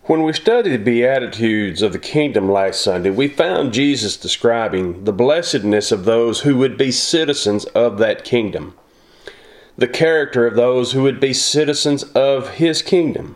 When we studied the Beatitudes of the Kingdom last Sunday, we found Jesus describing the blessedness of those who would be citizens of that kingdom, the character of those who would be citizens of His kingdom.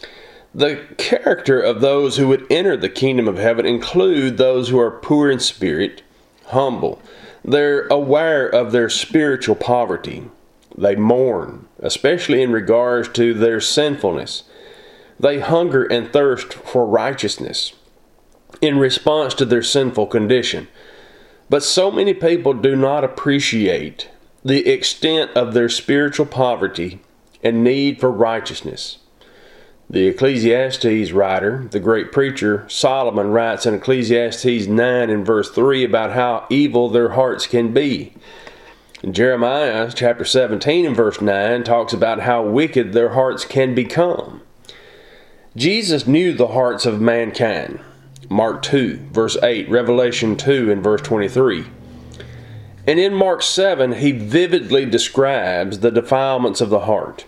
The character of those who would enter the kingdom of heaven include those who are poor in spirit, humble. They're aware of their spiritual poverty. They mourn, especially in regards to their sinfulness. They hunger and thirst for righteousness in response to their sinful condition. But so many people do not appreciate the extent of their spiritual poverty and need for righteousness. The Ecclesiastes writer, the great preacher Solomon, writes in Ecclesiastes 9 and verse 3 about how evil their hearts can be. And Jeremiah chapter 17 and verse 9 talks about how wicked their hearts can become. Jesus knew the hearts of mankind. Mark 2, verse 8, Revelation 2 and verse 23. And in Mark 7, he vividly describes the defilements of the heart.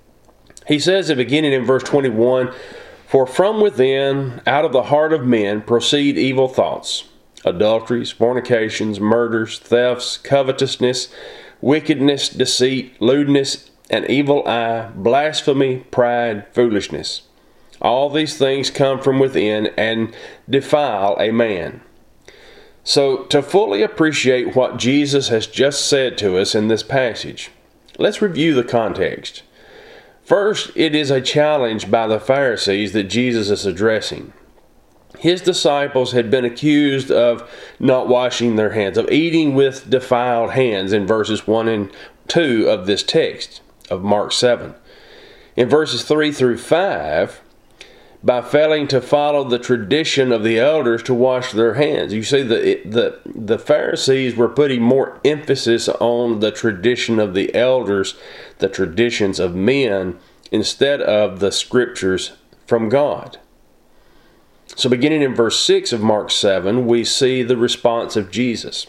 He says, beginning in verse 21, "For from within, out of the heart of men, proceed evil thoughts, adulteries, fornications, murders, thefts, covetousness, wickedness, deceit, lewdness, an evil eye, blasphemy, pride, foolishness. All these things come from within and defile a man." So, to fully appreciate what Jesus has just said to us in this passage, let's review the context. First, it is a challenge by the Pharisees that Jesus is addressing. His disciples had been accused of not washing their hands, of eating with defiled hands in verses 1 and 2 of this text of Mark 7. In verses 3 through 5, by failing to follow the tradition of the elders to wash their hands. You see, the Pharisees were putting more emphasis on the tradition of the elders, the traditions of men, instead of the scriptures from God. So beginning in verse 6 of Mark 7, we see the response of Jesus.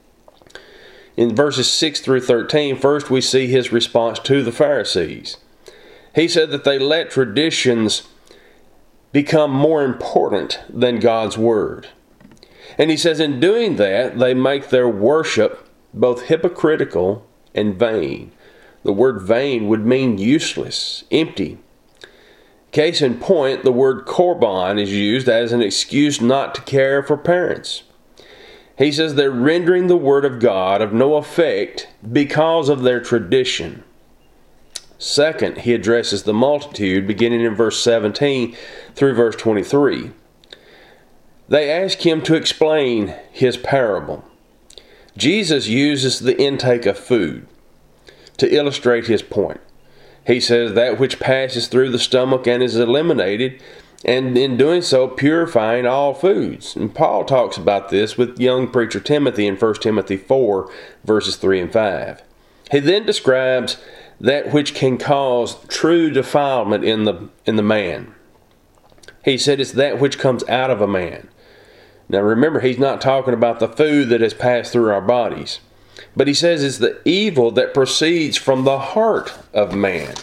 In verses 6 through 13, first we see His response to the Pharisees. He said that they let traditions become more important than God's Word. And He says in doing that, they make their worship both hypocritical and vain. The word vain would mean useless, empty. Case in point, the word korban is used as an excuse not to care for parents. He says they're rendering the Word of God of no effect because of their tradition. Second, He addresses the multitude, beginning in verse 17 through verse 23. They ask Him to explain His parable. Jesus uses the intake of food to illustrate His point. He says that which passes through the stomach and is eliminated, and in doing so, purifying all foods. And Paul talks about this with young preacher Timothy in 1 Timothy 4, verses 3 and 5. He then describes that which can cause true defilement in the man. He said it's that which comes out of a man. Now remember, he's not talking about the food that has passed through our bodies, but he says it's the evil that proceeds from the heart of man.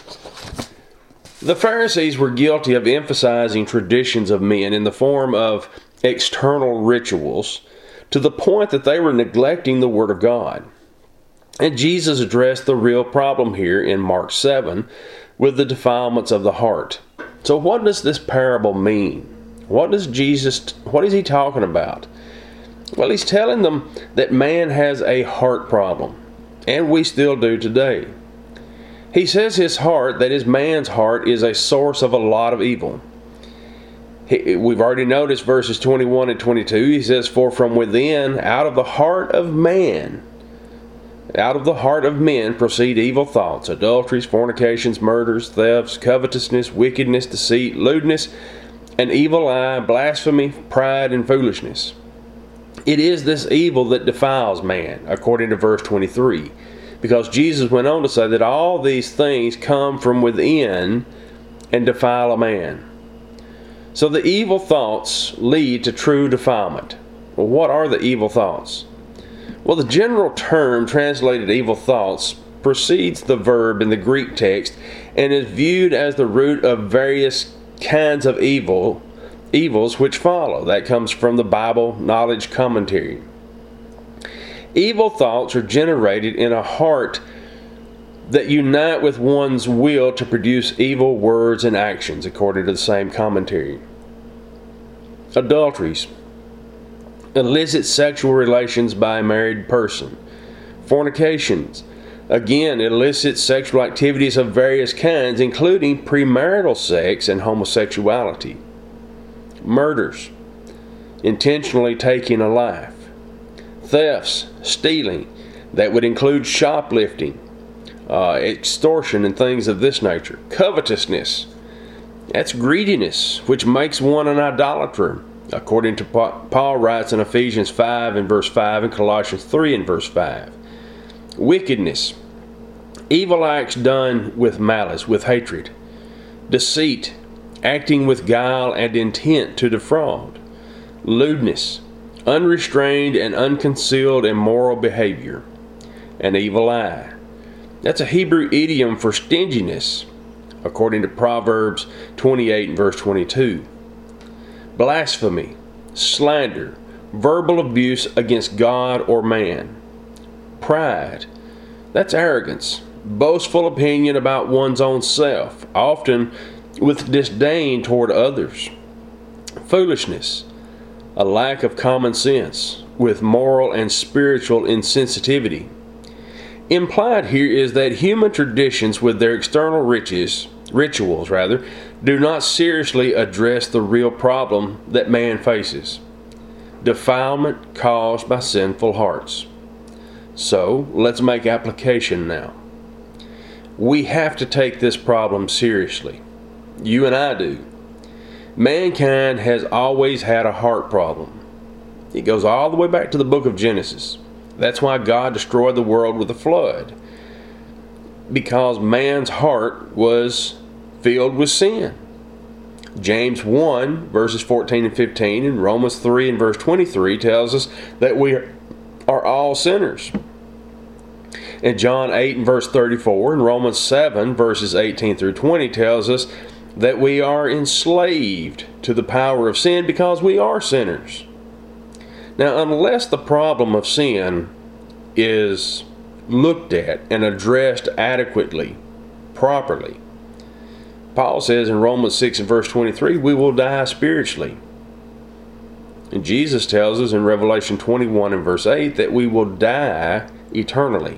The Pharisees were guilty of emphasizing traditions of men in the form of external rituals to the point that they were neglecting the Word of God. And Jesus addressed the real problem here in Mark 7 with the defilements of the heart. So what does this parable mean? What is He talking about? Well, He's telling them that man has a heart problem, and we still do today. He says his heart, that is man's heart, is a source of a lot of evil. We've already noticed verses 21 and 22. He says, "For from within, out of the heart of man, out of the heart of men proceed evil thoughts, adulteries, fornications, murders, thefts, covetousness, wickedness, deceit, lewdness, an evil eye, blasphemy, pride, and foolishness." It is this evil that defiles man, according to verse 23, because Jesus went on to say that all these things come from within and defile a man. So the evil thoughts lead to true defilement. Well, what are the evil thoughts? Well, the general term translated evil thoughts precedes the verb in the Greek text and is viewed as the root of various kinds of evils which follow. That comes from the Bible Knowledge Commentary. Evil thoughts are generated in a heart that unite with one's will to produce evil words and actions, according to the same commentary. Adulteries, illicit sexual relations by a married person. Fornications, again, illicit sexual activities of various kinds, including premarital sex and homosexuality. Murders, intentionally taking a life. Thefts, stealing, that would include shoplifting, extortion, and things of this nature. Covetousness, that's greediness, which makes one an idolater, according to Paul writes in Ephesians 5 and verse 5 and Colossians 3 and verse 5. Wickedness, evil acts done with malice, with hatred. Deceit, acting with guile and intent to defraud. Lewdness, unrestrained and unconcealed immoral behavior. An evil eye, that's a Hebrew idiom for stinginess, according to Proverbs 28 and verse 22. Blasphemy, slander, verbal abuse against God or man. Pride, that's arrogance, boastful opinion about one's own self, often with disdain toward others. Foolishness, a lack of common sense, with moral and spiritual insensitivity. Implied here is that human traditions with their external rituals, do not seriously address the real problem that man faces: defilement caused by sinful hearts. So, let's make application now. We have to take this problem seriously. You and I do. Mankind has always had a heart problem. It goes all the way back to the book of Genesis. That's why God destroyed the world with a flood, because man's heart was filled with sin. James 1 verses 14 and 15 and Romans 3 and verse 23 tells us that we are all sinners. And John 8 and verse 34 and Romans 7 verses 18 through 20 tells us that we are enslaved to the power of sin because we are sinners. Now, unless the problem of sin is looked at and addressed adequately, properly, Paul says in Romans 6 and verse 23, we will die spiritually. And Jesus tells us in Revelation 21 and verse 8 that we will die eternally.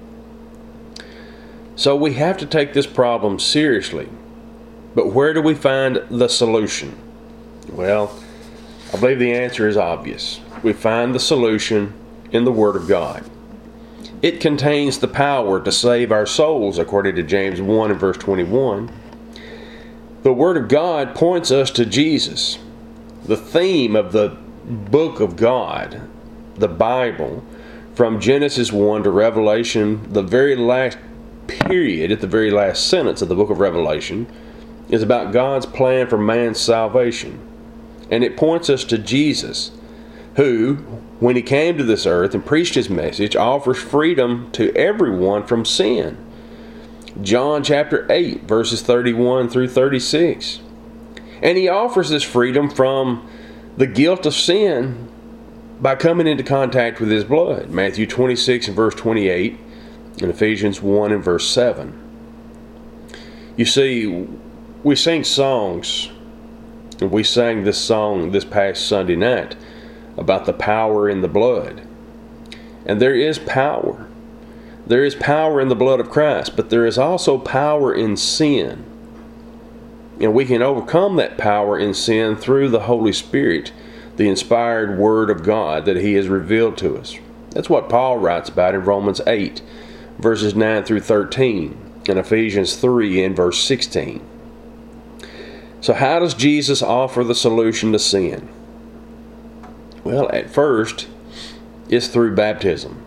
So we have to take this problem seriously. But where do we find the solution? Well, I believe the answer is obvious. We find the solution in the Word of God. It contains the power to save our souls, according to James 1 and verse 21. The Word of God points us to Jesus. The theme of the book of God, the Bible, from Genesis 1 to Revelation, the very last period, at the very last sentence of the book of Revelation, is about God's plan for man's salvation. And it points us to Jesus, who, when he came to this earth and preached his message, offers freedom to everyone from sin. John chapter 8, verses 31 through 36. And he offers this freedom from the guilt of sin by coming into contact with his blood. Matthew 26 and verse 28, and Ephesians 1 and verse 7. You see, we sing songs, and we sang this song this past Sunday night about the power in the blood. And there is power. There is power in the blood of Christ, but there is also power in sin. And we can overcome that power in sin through the Holy Spirit, the inspired Word of God that He has revealed to us. That's what Paul writes about in Romans 8, verses 9 through 13, and Ephesians 3 and verse 16. So how does Jesus offer the solution to sin? Well, at first, it's through baptism.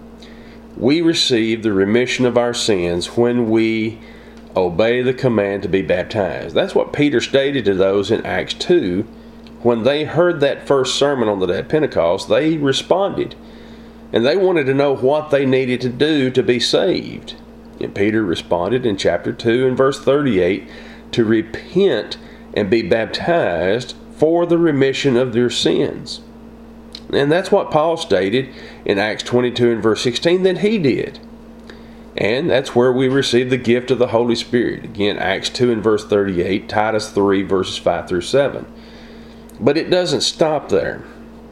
We receive the remission of our sins when we obey the command to be baptized. That's what Peter stated to those in Acts 2. When they heard that first sermon on the day of Pentecost, they responded. And they wanted to know what they needed to do to be saved. And Peter responded in chapter 2 and verse 38 to repent and be baptized for the remission of their sins. And that's what Paul stated in Acts 22 and verse 16 that he did. And that's where we receive the gift of the Holy Spirit. Again, Acts 2 and verse 38, Titus 3 verses 5 through 7. But it doesn't stop there.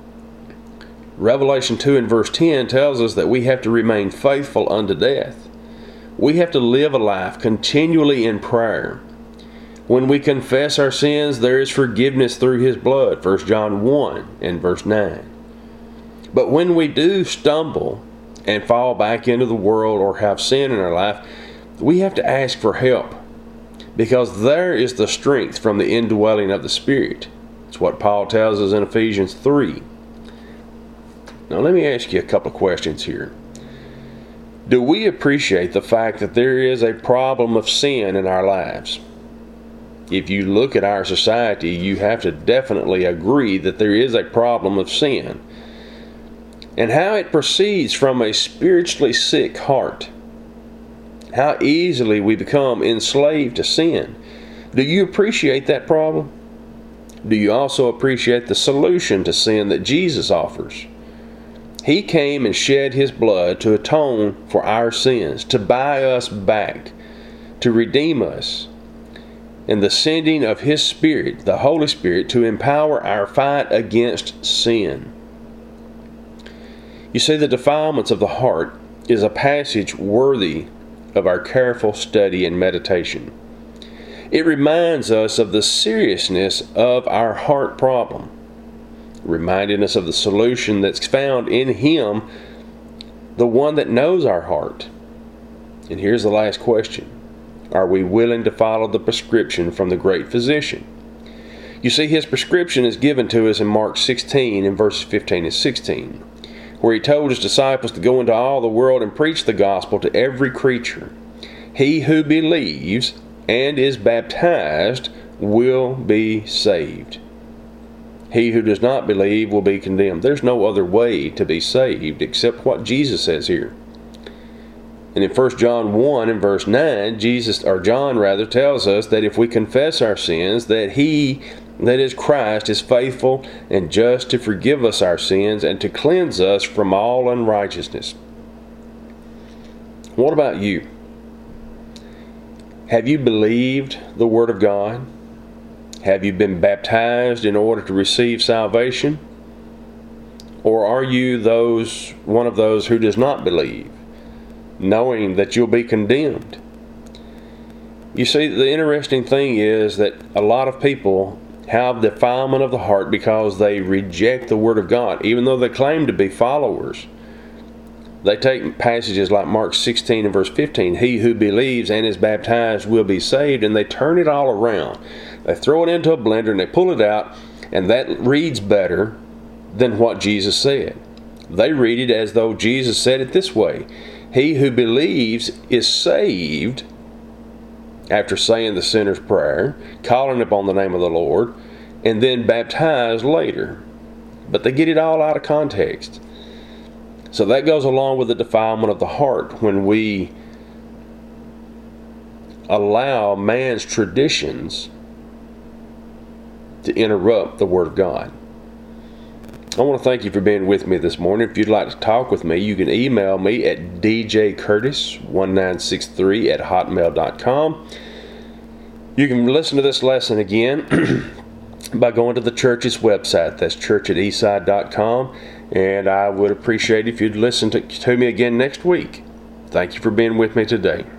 Revelation 2 and verse 10 tells us that we have to remain faithful unto death. We have to live a life continually in prayer. When we confess our sins, there is forgiveness through His blood. 1 John 1 and verse 9. But when we do stumble and fall back into the world or have sin in our life, we have to ask for help, because there is the strength from the indwelling of the Spirit. It's what Paul tells us in Ephesians 3. Now let me ask you a couple of questions here. Do we appreciate the fact that there is a problem of sin in our lives? If you look at our society, you have to definitely agree that there is a problem of sin, and how it proceeds from a spiritually sick heart. How easily we become enslaved to sin. Do you appreciate that problem? Do you also appreciate the solution to sin that Jesus offers? He came and shed His blood to atone for our sins, to buy us back, to redeem us, and the sending of His Spirit, the Holy Spirit, to empower our fight against sin. You see, the defilements of the heart is a passage worthy of our careful study and meditation. It reminds us of the seriousness of our heart problem, reminding us of the solution that's found in Him, the one that knows our heart. And here's the last question. Are we willing to follow the prescription from the great physician? You see, His prescription is given to us in Mark 16 in verses 15 and 16. Where He told His disciples to go into all the world and preach the gospel to every creature. He who believes and is baptized will be saved. He who does not believe will be condemned. There's no other way to be saved except what Jesus says here. And in 1 John 1 and verse 9, John tells us that if we confess our sins, that He, that is Christ, is faithful and just to forgive us our sins and to cleanse us from all unrighteousness. What about you? Have you believed the Word of God? Have you been baptized in order to receive salvation? Or are you one of those who does not believe, knowing that you'll be condemned? You see, the interesting thing is that a lot of people have defilement of the heart because they reject the Word of God, even though they claim to be followers. They take passages like Mark 16 and verse 15, he who believes and is baptized will be saved, and they turn it all around. They throw it into a blender and they pull it out, and that reads better than what Jesus said. They read it as though Jesus said it this way: he who believes is saved, after saying the sinner's prayer, calling upon the name of the Lord, and then baptized later. But they get it all out of context. So that goes along with the defilement of the heart when we allow man's traditions to interrupt the Word of God. I want to thank you for being with me this morning. If you'd like to talk with me, you can email me at djcurtis1963@hotmail.com. You can listen to this lesson again by going to the church's website. That's church@eastside.com. And I would appreciate if you'd listen to me again next week. Thank you for being with me today.